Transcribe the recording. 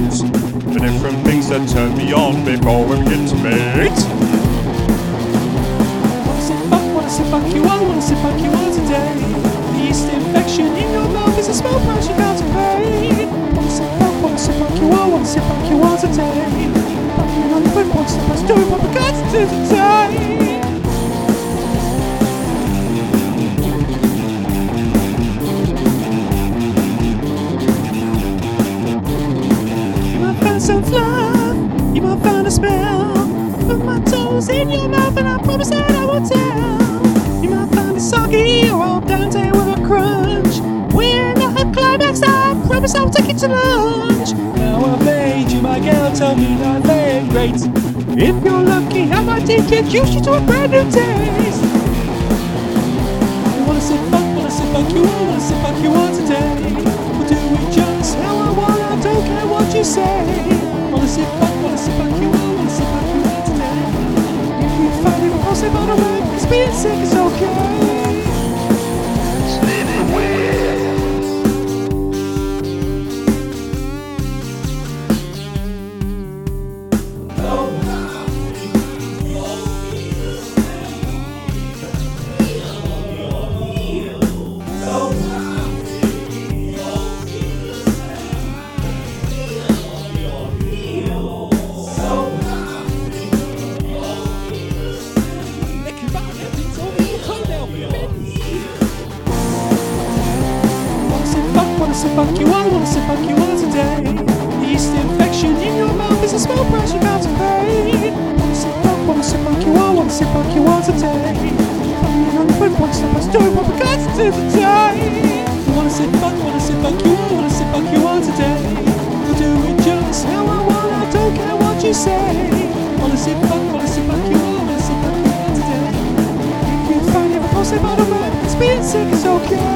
date. The different things that turn me on before we begin to mate. Wanna say fuck you all today. The yeast infection in your mouth is a small price you got to pay. Wanna say fuck you all today. Fuck you on the foot, what's the best doing what we got to do today. You might find some fluff, you might find a spell. Put my toes in your mouth and I promise that I won't tell. You might find it soggy or all Dante with a crunch. When I have climax, I promise I'll take you to lunch. Now I've made you my girl, tell me that they're great. If you're lucky, I might introduce you to a brand new taste. You wanna say fuck you all, wanna say fuck you all today. We'll do it just how I want, I don't care what you say. Wanna say fuck you all, wanna say fuck you all today. If you find it repulsive on a word, it's being sick is okay. Wanna say fuck you all today. The yeast infection in your mouth is a small price you got to pay. Wanna say fuck you all today. Fucking on the foot, what's the best doing what we got to do today. Wanna say fuck you all today. We'll do it just how I want, I don't care what you say. Wanna say fuck you all today. If you find it repulsive on a word, it's being sick is okay.